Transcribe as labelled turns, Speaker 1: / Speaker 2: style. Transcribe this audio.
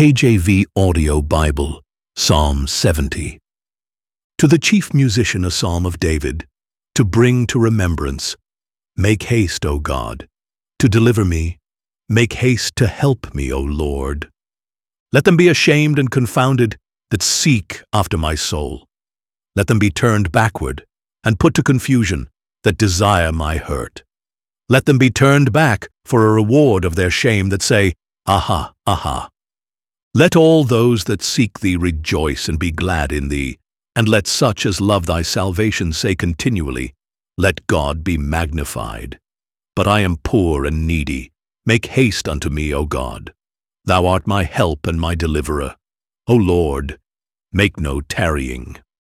Speaker 1: KJV Audio Bible, Psalm 70. To the chief musician, a psalm of David, to bring to remembrance. Make haste, O God, to deliver me. Make haste to help me, O Lord. Let them be ashamed and confounded that seek after my soul. Let them be turned backward and put to confusion that desire my hurt. Let them be turned back for a reward of their shame that say, Aha, aha. Let all those that seek thee rejoice and be glad in thee, and let such as love thy salvation say continually, Let God be magnified. But I am poor and needy. Make haste unto me, O God. Thou art my help and my deliverer. O Lord, make no tarrying.